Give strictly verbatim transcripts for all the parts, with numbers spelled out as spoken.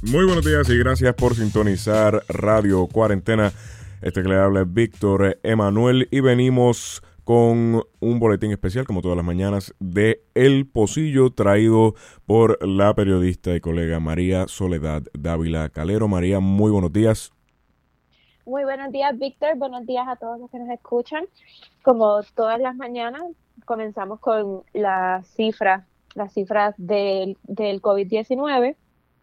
Muy buenos días y gracias por sintonizar Radio Cuarentena. Este que le habla es Víctor Emanuel y venimos con un boletín especial, como todas las mañanas, de El Pocillo, traído por la periodista y colega María Soledad Dávila Calero. María, muy buenos días. Muy buenos días, Víctor. Buenos días a todos los que nos escuchan. Como todas las mañanas, comenzamos con las cifras, las cifras del, del COVID diecinueve.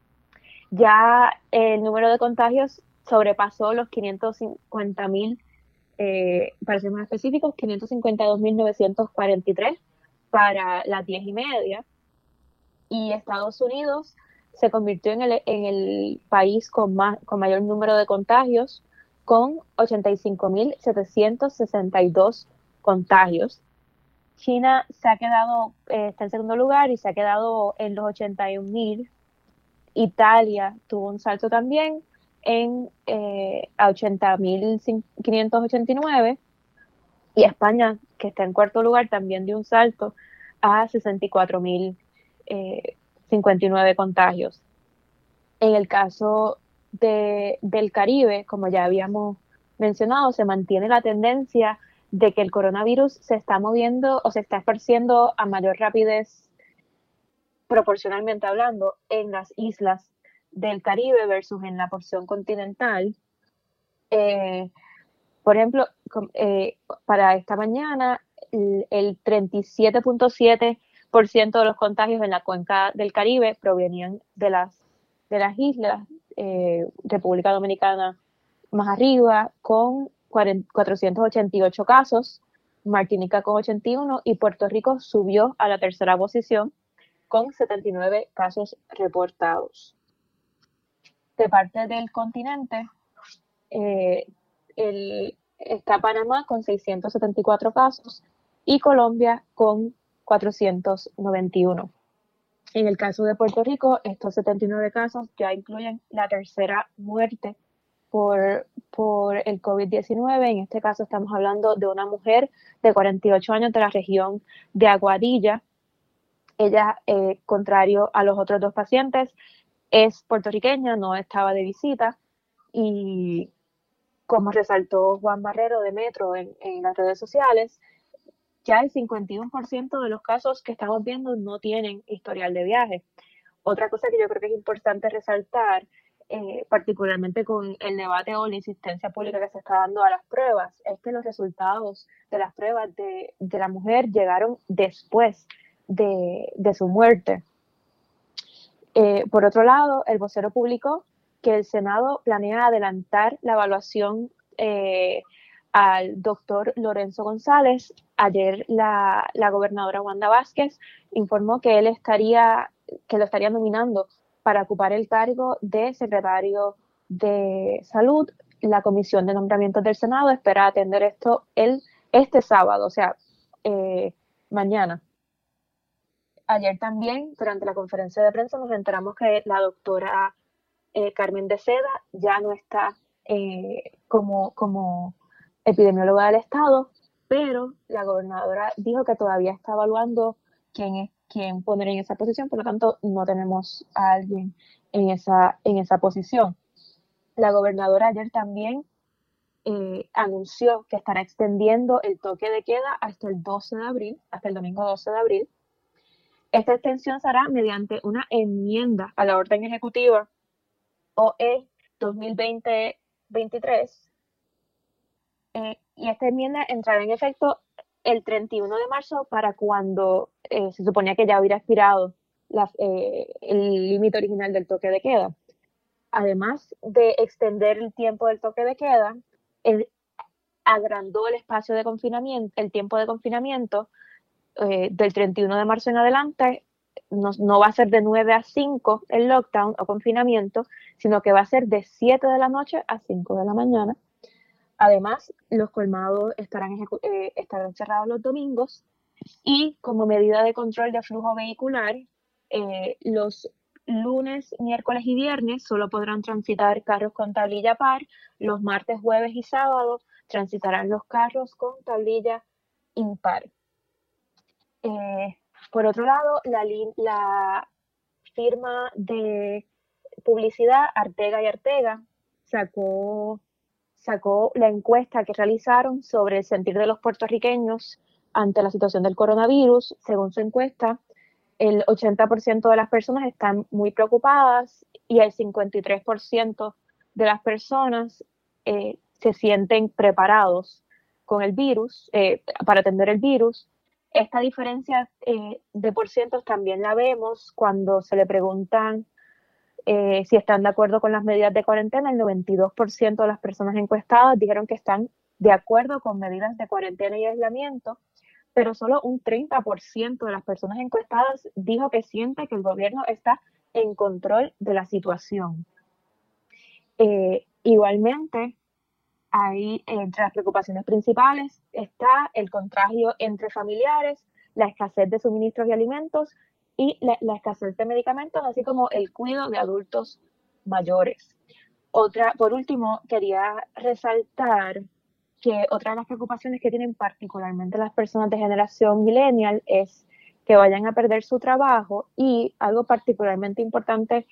Ya el número de contagios sobrepasó los quinientos cincuenta mil, eh, para ser más específicos, quinientos cincuenta y dos mil novecientos cuarenta y tres para las diez y media. Y Estados Unidos se convirtió en el, en el país con, más, con mayor número de contagios, con ochenta y cinco mil setecientos sesenta y dos contagios. China se ha quedado, eh, está en segundo lugar y se ha quedado en los ochenta y un mil. Italia tuvo un salto también en eh, a ochenta mil quinientos ochenta y nueve, y España, que está en cuarto lugar, también dio un salto a sesenta y cuatro mil cincuenta y nueve contagios. En el caso de, del Caribe, como ya habíamos mencionado, se mantiene la tendencia de que el coronavirus se está moviendo o se está esparciendo a mayor rapidez, proporcionalmente hablando, en las islas del Caribe versus en la porción continental. Eh, por ejemplo, eh, para esta mañana, el, el treinta y siete punto siete por ciento de los contagios en la cuenca del Caribe provenían de las, de las islas, eh, República Dominicana más arriba, con cuatrocientos ochenta y ocho casos, Martinica con ochenta y uno, y Puerto Rico subió a la tercera posición con setenta y nueve casos reportados. De parte del continente, eh, el, está Panamá con seiscientos setenta y cuatro casos y Colombia con cuatrocientos noventa y uno. En el caso de Puerto Rico, estos setenta y nueve casos ya incluyen la tercera muerte por, por el COVID diecinueve. En este caso estamos hablando de una mujer de cuarenta y ocho años de la región de Aguadilla. Ella, eh, contrario a los otros dos pacientes, es puertorriqueña, no estaba de visita, y como resaltó Juan Barrero de Metro en, en las redes sociales, ya el cincuenta y uno por ciento de los casos que estamos viendo no tienen historial de viaje. Otra cosa que yo creo que es importante resaltar, eh, particularmente con el debate o la insistencia pública que se está dando a las pruebas, es que los resultados de las pruebas de, de la mujer llegaron después de, de su muerte. Eh, por otro lado, el vocero publicó que el Senado planea adelantar la evaluación eh, al doctor Lorenzo González. Ayer la, la gobernadora Wanda Vázquez informó que él estaría, que lo estaría nominando para ocupar el cargo de secretario de Salud. La Comisión de Nombramientos del Senado espera atender esto el, este sábado, o sea, eh, mañana. Ayer también, durante la conferencia de prensa, nos enteramos que la doctora eh, Carmen de Seda ya no está eh, como, como epidemióloga del Estado, pero la gobernadora dijo que todavía está evaluando quién es quién poner en esa posición, por lo tanto no tenemos a alguien en esa, en esa posición. La gobernadora ayer también eh, anunció que estará extendiendo el toque de queda hasta el doce de abril, hasta el domingo doce de abril. Esta extensión se hará mediante una enmienda a la orden ejecutiva O E dos mil veinte veintitrés, eh, y esta enmienda entrará en efecto el treinta y uno de marzo, para cuando eh, se suponía que ya hubiera expirado la, eh, el límite original del toque de queda. Además de extender el tiempo del toque de queda, él agrandó el espacio de confinamiento, el tiempo de confinamiento, eh, del treinta y uno de marzo en adelante. No, no va a ser de nueve a cinco el lockdown o confinamiento, sino que va a ser de siete de la noche a cinco de la mañana. Además, los colmados estarán, eh, estarán cerrados los domingos, y como medida de control de flujo vehicular, eh, los lunes, miércoles y viernes solo podrán transitar carros con tablilla par. Los martes, jueves y sábados transitarán los carros con tablilla impar. Eh, por otro lado, la, la firma de, publicidad, Artega y Artega sacó, sacó la encuesta que realizaron sobre el sentir de los puertorriqueños ante la situación del coronavirus. Según su encuesta, el ochenta por ciento de las personas están muy preocupadas y el cincuenta y tres por ciento de las personas eh, se sienten preparados con el virus, eh, para atender el virus. Esta diferencia eh, de porcientos también la vemos cuando se le preguntan eh, si están de acuerdo con las medidas de cuarentena. El noventa y dos por ciento de las personas encuestadas dijeron que están de acuerdo con medidas de cuarentena y aislamiento, pero solo un treinta por ciento de las personas encuestadas dijo que siente que el gobierno está en control de la situación. Eh, igualmente, ahí entre las preocupaciones principales está el contagio entre familiares, la escasez de suministros y alimentos y la, la escasez de medicamentos, así como el cuidado de adultos mayores. Otra, por último, quería resaltar que otra de las preocupaciones que tienen particularmente las personas de generación millennial es que vayan a perder su trabajo, y algo particularmente importante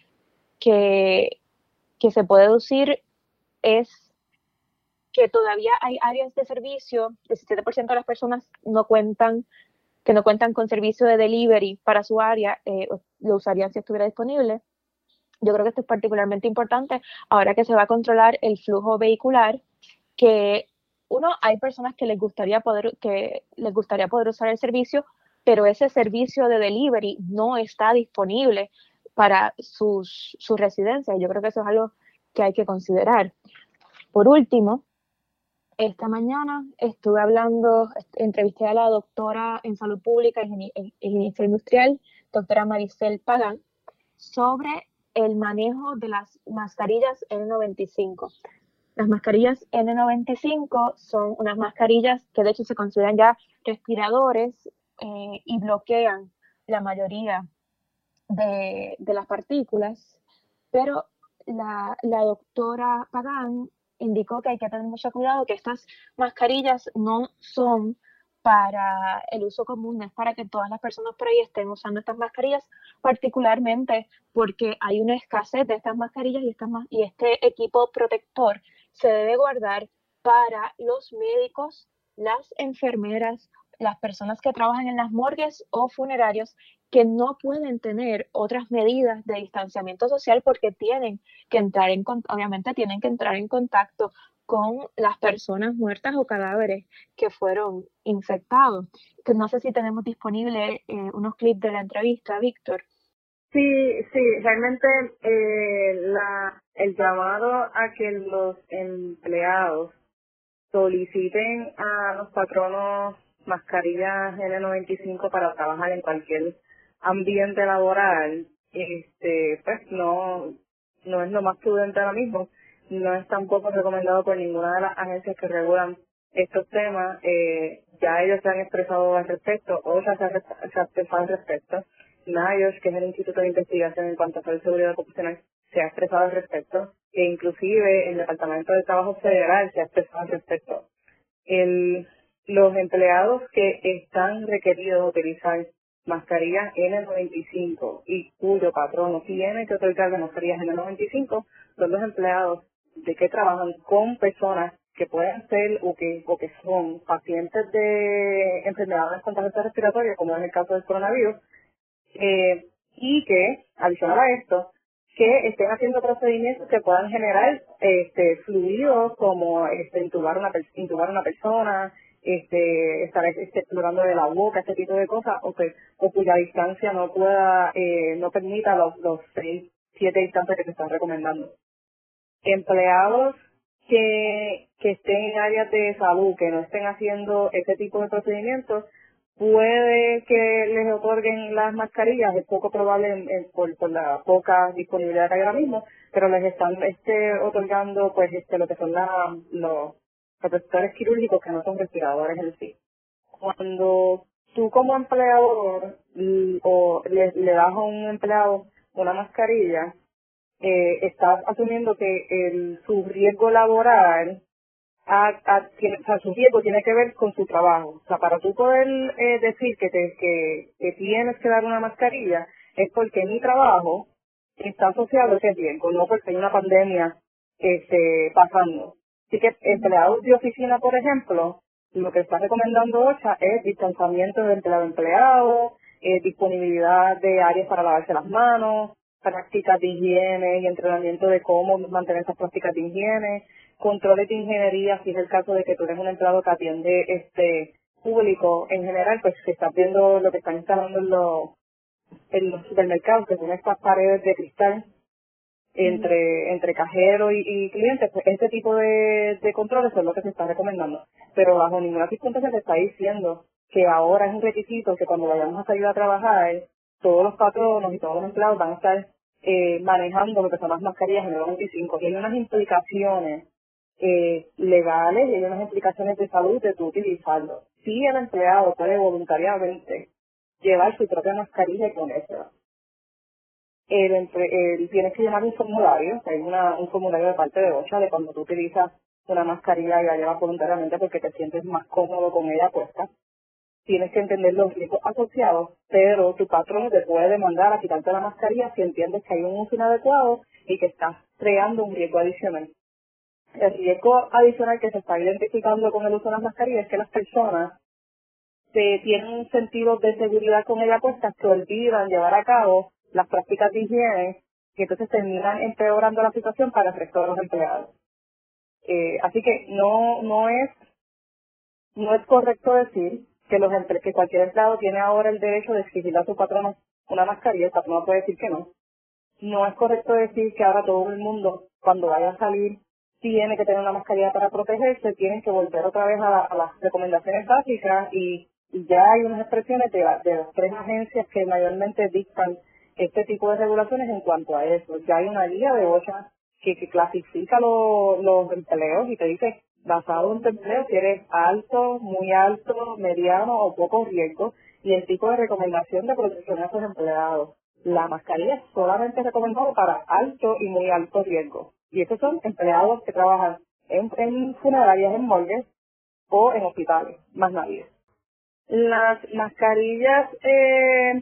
que, que se puede deducir es que todavía hay áreas de servicio. El diecisiete por ciento de las personas no cuentan, que no cuentan con servicio de delivery para su área, eh, lo usarían si estuviera disponible. Yo creo que esto es particularmente importante ahora que se va a controlar el flujo vehicular, que uno, hay personas que les gustaría poder, que les gustaría poder usar el servicio, pero ese servicio de delivery no está disponible para sus, sus residencias. Yo creo que eso es algo que hay que considerar. Por último, esta mañana estuve hablando, entrevisté a la doctora en salud pública y ingeniería industrial, doctora Maricel Pagán, sobre el manejo de las mascarillas N noventa y cinco. Las mascarillas N noventa y cinco son unas mascarillas que de hecho se consideran ya respiradores eh, y bloquean la mayoría de, de las partículas, pero la, la doctora Pagán indicó que hay que tener mucho cuidado, que estas mascarillas no son para el uso común, no es para que todas las personas por ahí estén usando estas mascarillas, particularmente porque hay una escasez de estas mascarillas y, estas, y este equipo protector se debe guardar para los médicos, las enfermeras, las personas que trabajan en las morgues o funerarios, que no pueden tener otras medidas de distanciamiento social porque tienen que entrar en, obviamente tienen que entrar en contacto con las personas muertas o cadáveres que fueron infectados. Que no sé si tenemos disponible eh, unos clips de la entrevista, Víctor. Sí, sí, realmente eh, la, el llamado a que los empleados soliciten a los patronos mascarillas N noventa y cinco para trabajar en cualquier ambiente laboral, este, pues no, no es lo más prudente ahora mismo. No es tampoco recomendado por ninguna de las agencias que regulan estos temas. Eh, ya ellos se han expresado al respecto, o ya se ha, se ha expresado al respecto. NIOSH, que es el Instituto de Investigación en cuanto a Salud y Seguridad Ocupacional, se ha expresado al respecto, e inclusive el Departamento de Trabajo Federal se ha expresado al respecto. El, los empleados que están requeridos de utilizar mascarillas N noventa y cinco y cuyo patrono tiene que otorgar las mascarillas N noventa y cinco son los empleados de que trabajan con personas que pueden ser o que, o que son pacientes de enfermedades contagiosas respiratorias, como es el caso del coronavirus, eh, y que, adicional a esto, que estén haciendo procedimientos que puedan generar este fluidos como este, intubar una intubar una persona, este estar este, explorando de la boca, este tipo de cosas, o que o cuya distancia no pueda eh, no permita los los seis siete distancias que se están recomendando. Empleados que que estén en áreas de salud, que no estén haciendo este tipo de procedimientos, puede que les otorguen las mascarillas, es poco probable en, en, por, por la poca disponibilidad que hay ahora mismo, pero les están este, otorgando pues este lo que son la, los protectores quirúrgicos, que no son respiradores en sí. Cuando tú como empleador y, o le, le das a un empleado una mascarilla, eh, estás asumiendo que el, su riesgo laboral A, a, tiene, o sea, su riesgo tiene que ver con su trabajo. O sea, para tú poder eh, decir que, te, que, que tienes que dar una mascarilla, es porque mi trabajo está asociado a ese riesgo, no porque hay una pandemia este, pasando. Así que empleados de oficina, por ejemplo, lo que está recomendando OSHA es distanciamiento de empleado a empleado, eh, disponibilidad de áreas para lavarse las manos, prácticas de higiene y entrenamiento de cómo mantener esas prácticas de higiene, controles de ingeniería, si es el caso de que tú eres un empleado que atiende este público en general, pues si estás viendo lo que están instalando en los, en los supermercados, que son estas paredes de cristal entre entre cajero y, y clientes, pues este tipo de, de controles son lo que se está recomendando. Pero bajo ninguna circunstancia se está diciendo que ahora es un requisito que cuando vayamos a salir a trabajar, todos los patronos y todos los empleados van a estar eh, manejando lo que son las mascarillas en el veinticinco. Y hay unas implicaciones eh, legales y hay unas implicaciones de salud de tú utilizarlo. Si el empleado puede voluntariamente llevar su propia mascarilla y ponérsela, El, entre, el, tienes que llenar un formulario, hay una, un formulario de parte de OSHA de cuando tú utilizas una mascarilla y la llevas voluntariamente porque te sientes más cómodo con ella puesta. Tienes que entender los riesgos asociados, pero tu patrón te puede demandar a quitarte la mascarilla si entiendes que hay un uso inadecuado y que estás creando un riesgo adicional. El riesgo adicional que se está identificando con el uso de las mascarillas es que las personas que tienen un sentido de seguridad con ella puesta se olvidan llevar a cabo las prácticas de higiene y entonces terminan empeorando la situación para el resto de los empleados. Eh, así que no no es no es correcto decir que los emple que cualquier empleado tiene ahora el derecho de exigirle a su patrono una mascarilla, el patrono puede decir que no. No es correcto decir que ahora todo el mundo, cuando vaya a salir, tiene que tener una mascarilla para protegerse, tienen que volver otra vez a, a las recomendaciones básicas y, y ya hay unas expresiones de, la, de las tres agencias que mayormente dictan este tipo de regulaciones en cuanto a eso. Ya hay una guía de OSHA que, que clasifica lo, los empleos y te dice, basado en tu empleo, si eres alto, muy alto, mediano o poco riesgo, y el tipo de recomendación de protección a esos empleados. La mascarilla es solamente recomendada para alto y muy alto riesgo. Y esos son empleados que trabajan en, en funerarias, en morgues o en hospitales, más nadie. Las mascarillas eh,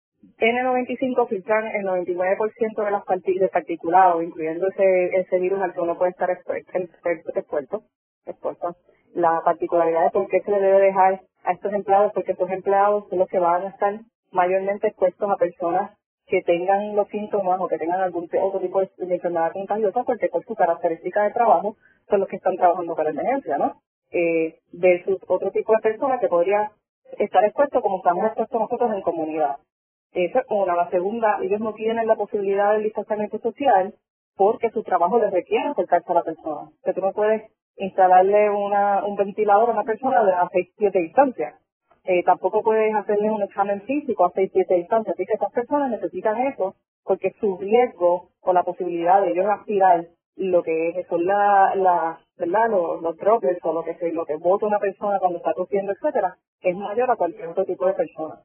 N noventa y cinco filtran el noventa y nueve por ciento de las partic de particulados, incluyendo ese, ese virus al que uno puede estar expuesto, expuesto, expuesto. La particularidad de por qué se le debe dejar a estos empleados, porque estos empleados son los que van a estar mayormente expuestos a personas que tengan los síntomas o que tengan algún otro tipo de, de enfermedad contagiosa, porque por su característica de trabajo son los que están trabajando para emergencia, ¿no? Eh, versus otro tipo de personas que podría estar expuesto como estamos expuestos nosotros en comunidad. Esa es una. La segunda, ellos no tienen la posibilidad del distanciamiento social porque su trabajo les requiere acercarse a la persona. O sea, tú no puedes instalarle una, un ventilador a una persona a seis pies de distancia. Eh, tampoco puedes hacerle un examen físico a seis pies de distancia. Así que estas personas necesitan eso porque su riesgo o la posibilidad de ellos aspirar lo que son la, la, ¿verdad? Los, los droplets o lo que se, lo que bota una persona cuando está tosiendo, etcétera, es mayor a cualquier otro tipo de persona.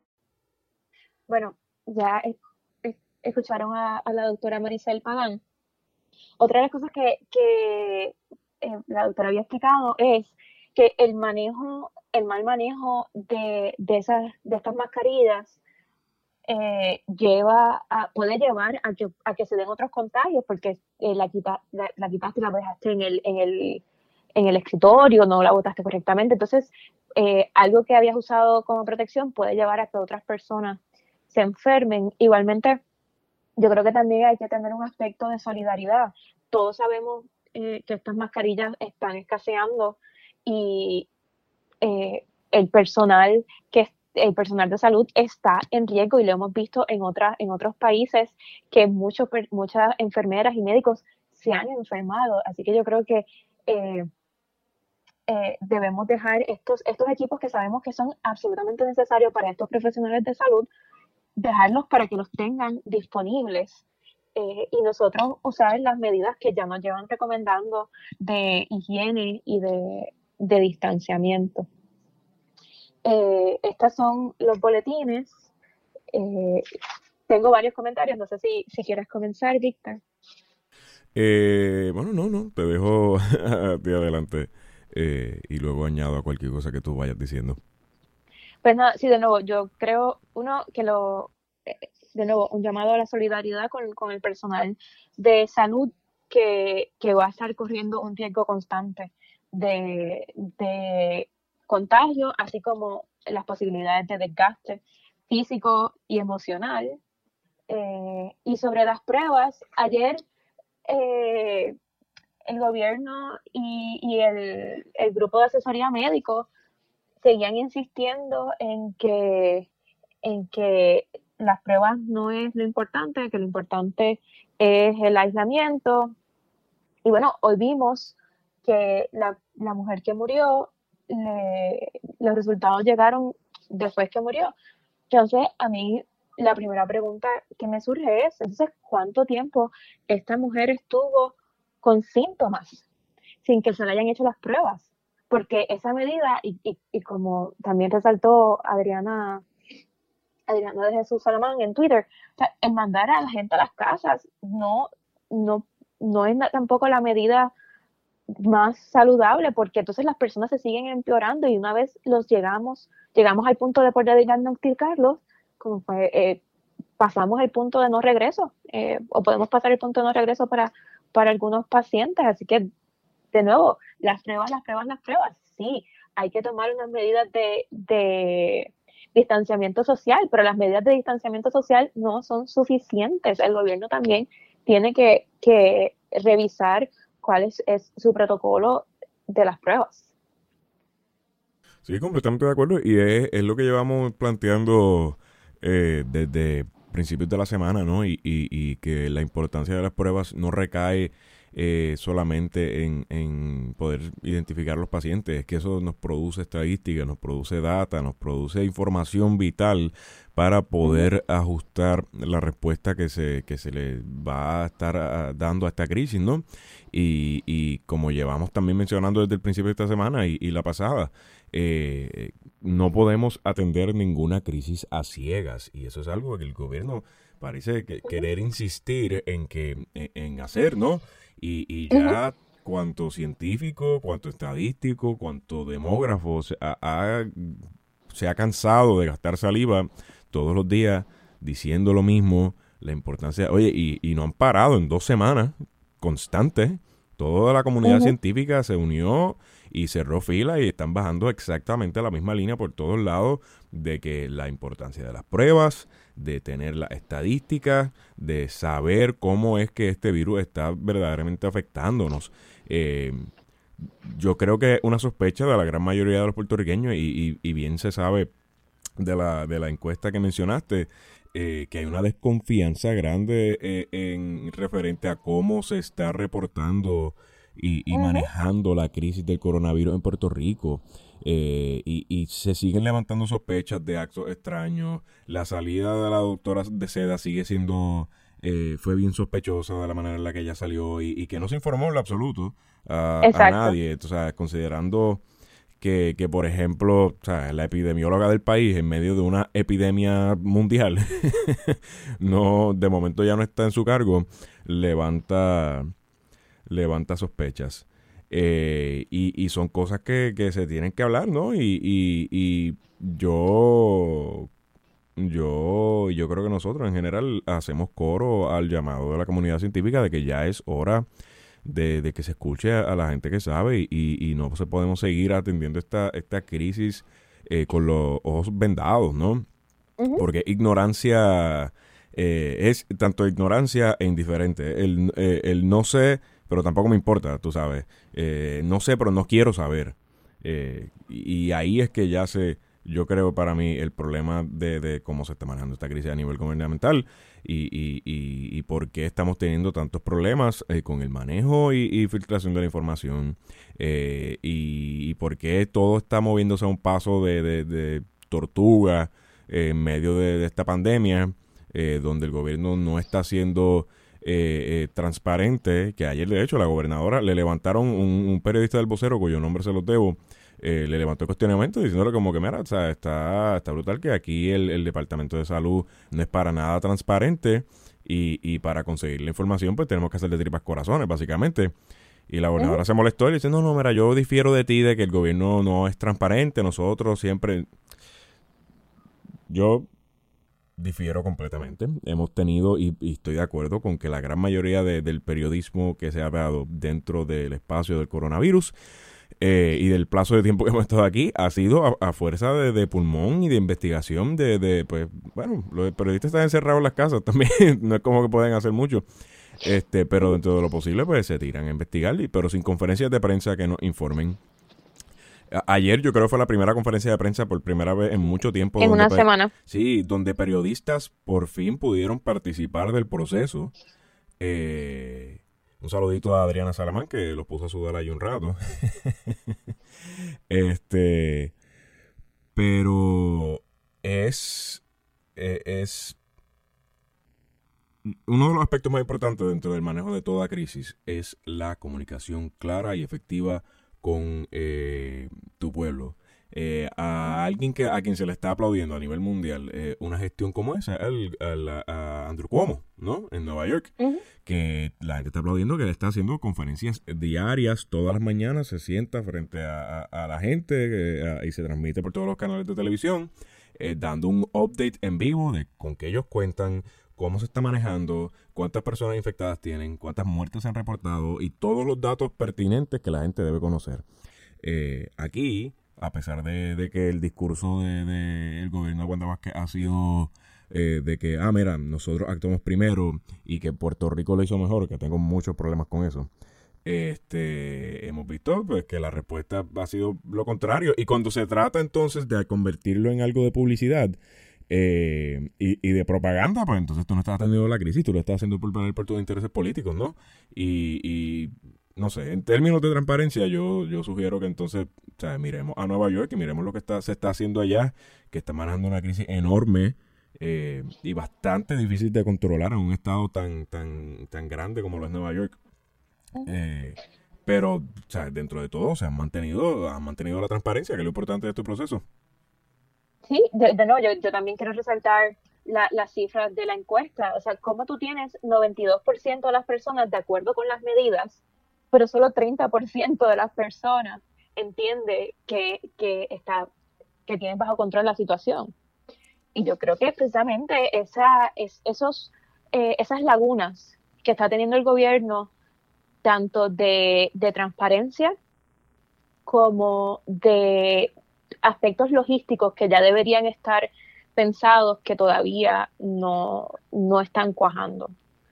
Bueno, ya es, es, escucharon a, a la doctora Maricel Pagán. Otra de las cosas que, que eh, la doctora había explicado es que el manejo, el mal manejo de, de, esas, de estas mascarillas eh, lleva a, puede llevar a que, a que se den otros contagios, porque eh, la, quita, la, la quitaste y la dejaste en el, en, el, en el escritorio, no la botaste correctamente. Entonces, eh, algo que habías usado como protección puede llevar a que otras personas se enfermen. Igualmente, yo creo que también hay que tener un aspecto de solidaridad. Todos sabemos eh, que estas mascarillas están escaseando y eh, el personal que el personal de salud está en riesgo y lo hemos visto en otras en otros países que muchos muchas enfermeras y médicos se han enfermado. Así que yo creo que eh, eh, debemos dejar estos estos equipos que sabemos que son absolutamente necesarios para estos profesionales de salud, dejarlos para que los tengan disponibles eh, y nosotros usar las medidas que ya nos llevan recomendando de higiene y de, de distanciamiento. Eh, estos son los boletines. Eh, tengo varios comentarios, no sé si, si quieres comenzar, Víctor. Eh, bueno, no, no, te dejo a ti adelante eh, y luego añado a cualquier cosa que tú vayas diciendo. Pues nada, sí, de nuevo, yo creo, uno, que lo, eh, de nuevo, un llamado a la solidaridad con, con el personal de salud que, que va a estar corriendo un riesgo constante de, de contagio, así como las posibilidades de desgaste físico y emocional. Eh, y sobre las pruebas, ayer eh, el gobierno y, y el, el grupo de asesoría médico seguían insistiendo en que, en que las pruebas no es lo importante, que lo importante es el aislamiento. Y bueno, hoy vimos que la, la mujer que murió, le, los resultados llegaron después que murió. Entonces, a mí la primera pregunta que me surge es, entonces, ¿cuánto tiempo esta mujer estuvo con síntomas sin que se le hayan hecho las pruebas? Porque esa medida, y, y, y como también resaltó Adriana, Adriana de Jesús Salomán en Twitter, o sea, el mandar a la gente a las casas no, no, no es tampoco la medida más saludable, porque entonces las personas se siguen empeorando y una vez los llegamos, llegamos al punto de poder diagnosticarlos, como fue, eh, pasamos el punto de no regreso, eh, o podemos pasar el punto de no regreso para, para algunos pacientes. Así que, de nuevo, las pruebas, las pruebas, las pruebas, sí, hay que tomar unas medidas de, de distanciamiento social, pero las medidas de distanciamiento social no son suficientes. El gobierno también tiene que, que revisar cuál es, es su protocolo de las pruebas. Sí, completamente de acuerdo, y es, es lo que llevamos planteando eh, desde principios de la semana, ¿no? Y, y, y que la importancia de las pruebas no recae eh, solamente en, en poder identificar a los pacientes, es que eso nos produce estadística, nos produce data, nos produce información vital para poder uh-huh. ajustar la respuesta que se que se le va a estar a, dando a esta crisis, ¿no? Y, y como llevamos también mencionando desde el principio de esta semana y, y la pasada, eh, no podemos atender ninguna crisis a ciegas, y eso es algo que el gobierno parece que querer insistir en que en, en hacer, ¿no? Y, y ya uh-huh. cuanto científico, cuanto estadístico, cuanto demógrafo se ha, ha, se ha cansado de gastar saliva todos los días diciendo lo mismo, la importancia, oye, y, y no han parado en dos semanas constantes. Toda la comunidad uh-huh. científica se unió y cerró fila y están bajando exactamente la misma línea por todos lados de que la importancia de las pruebas, de tener las estadísticas, de saber cómo es que este virus está verdaderamente afectándonos. Eh, yo creo que una sospecha de la gran mayoría de los puertorriqueños, y, y, y bien se sabe de la, de la encuesta que mencionaste, Eh, que hay una desconfianza grande eh, en referente a cómo se está reportando y, y uh-huh. manejando la crisis del coronavirus en Puerto Rico. Eh, y, y se siguen levantando sospechas de actos extraños. La salida de la doctora de Seda sigue siendo, eh, fue bien sospechosa de la manera en la que ella salió y, y que no se informó en lo absoluto a, a nadie. O sea, considerando que, que por ejemplo, o sea, la epidemióloga del país en medio de una epidemia mundial no, de momento ya no está en su cargo, levanta levanta sospechas. Eh, y, y son cosas que, que se tienen que hablar, ¿no? Y, y, y yo yo yo creo que nosotros en general hacemos coro al llamado de la comunidad científica de que ya es hora De, de que se escuche a, a la gente que sabe y, y, y no se podemos seguir atendiendo esta, esta crisis eh, con los ojos vendados, ¿no? Uh-huh. Porque ignorancia eh, es tanto ignorancia e indiferente. El, eh, el no sé, pero tampoco me importa, tú sabes. Eh, no sé, pero no quiero saber. Eh, y, y ahí es que ya se... Yo creo para mí el problema de, de cómo se está manejando esta crisis a nivel gubernamental y, y, y, y por qué estamos teniendo tantos problemas eh, con el manejo y, y filtración de la información eh, y, y por qué todo está moviéndose a un paso de, de, de tortuga eh, en medio de, de esta pandemia eh, donde el gobierno no está siendo eh, eh, transparente, que ayer de hecho la gobernadora le levantaron un, un periodista del Vocero cuyo nombre se los debo. Eh, le levantó el cuestionamiento diciéndole como que, mira, o sea, está, está brutal que aquí el, el Departamento de Salud no es para nada transparente y, y para conseguir la información pues tenemos que hacerle tripas corazones, básicamente. Y la gobernadora uh-huh. se molestó y le dice, no, no, mira, yo difiero de ti de que el gobierno no es transparente, nosotros siempre... Yo difiero completamente. Hemos tenido, y, y estoy de acuerdo con que la gran mayoría de, del periodismo que se ha dado dentro del espacio del coronavirus eh, y del plazo de tiempo que hemos estado aquí ha sido a, a fuerza de, de pulmón y de investigación de, de, pues, bueno, los periodistas están encerrados en las casas también, no es como que pueden hacer mucho. Este, pero dentro de lo posible, pues se tiran a investigar, y, pero sin conferencias de prensa que nos informen. A- Ayer yo creo que fue la primera conferencia de prensa por primera vez en mucho tiempo. En donde una pe- semana. Sí, donde periodistas por fin pudieron participar del proceso. Eh, un saludito a Adriana Salamán, que los puso a sudar ahí un rato. este, pero es, eh, es uno de los aspectos más importantes dentro del manejo de toda crisis es la comunicación clara y efectiva con eh, tu pueblo. Eh, a alguien que a quien se le está aplaudiendo a nivel mundial eh, una gestión como esa, al, al- a Andrew Cuomo, ¿no? En Nueva York, Ujú. que la gente está aplaudiendo que él está haciendo conferencias diarias, todas las mañanas, se sienta frente a, a- a la gente eh, a- y se transmite por todos los canales de televisión, eh, dando un update en vivo de con qué ellos cuentan, cómo se está manejando, cuántas personas infectadas tienen, cuántas muertes se han reportado y todos los datos pertinentes que la gente debe conocer. Eh, aquí, a pesar de, de que el discurso del de, el gobierno de Wanda Vázquez ha sido eh, de que, ah, mira, nosotros actuamos primero y que Puerto Rico lo hizo mejor, que tengo muchos problemas con eso. Este, hemos visto pues que la respuesta ha sido lo contrario. Y cuando se trata entonces de convertirlo en algo de publicidad eh, y, y de propaganda, pues entonces tú no estás atendiendo la crisis, tú lo estás haciendo por, por tus intereses políticos, ¿no? Y, y no sé, en términos de transparencia, yo, yo sugiero que entonces, o sea, miremos a Nueva York y miremos lo que está, se está haciendo allá, que está manejando una crisis enorme eh, y bastante difícil de controlar en un estado tan, tan, tan grande como lo es Nueva York. Eh, pero, o sea, dentro de todo, se han mantenido, han mantenido la transparencia, que es lo importante de este proceso. Sí, de, de no, yo, yo también quiero resaltar la- las cifras de la encuesta. O sea, cómo tú tienes noventa y dos por ciento de las personas de acuerdo con las medidas, pero solo treinta por ciento de las personas entiende que, que está, que tienen bajo control la situación. Y yo creo que precisamente esa, es, esos, eh, esas lagunas que está teniendo el gobierno, tanto de, de transparencia como de aspectos logísticos que ya deberían estar pensados, que todavía no, no están cuajando.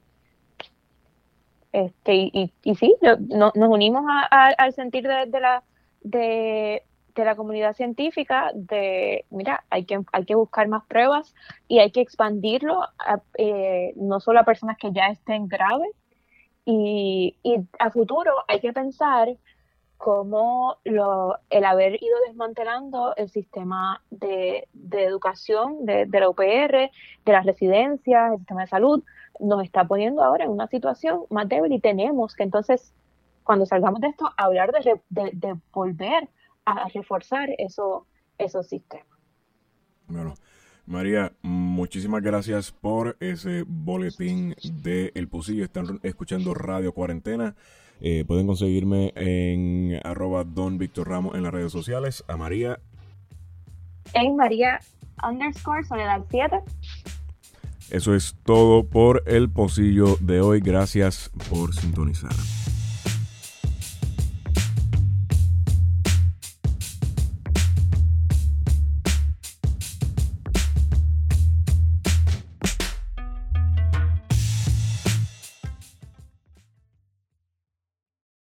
Este, y, y, y sí, yo- no- nos unimos a- a- al sentir de, de la, de, de la comunidad científica de, mira, hay que, hay que buscar más pruebas y hay que expandirlo a, eh, no solo a personas que ya estén graves, y, y a futuro hay que pensar cómo lo, el haber ido desmantelando el sistema de, de educación de, de la U P R, de las residencias, el sistema de salud, nos está poniendo ahora en una situación más débil, y tenemos que entonces, cuando salgamos de esto, hablar de, re- de, de volver a reforzar eso, esos sistemas. Bueno, María, muchísimas gracias por ese boletín de El Pocillo. Están escuchando Radio Cuarentena. Eh, pueden conseguirme en arroba Don Víctor Ramos en las redes sociales. A María, En María underscore Soledad siete. eso es todo por El Pocillo de hoy. Gracias por sintonizar.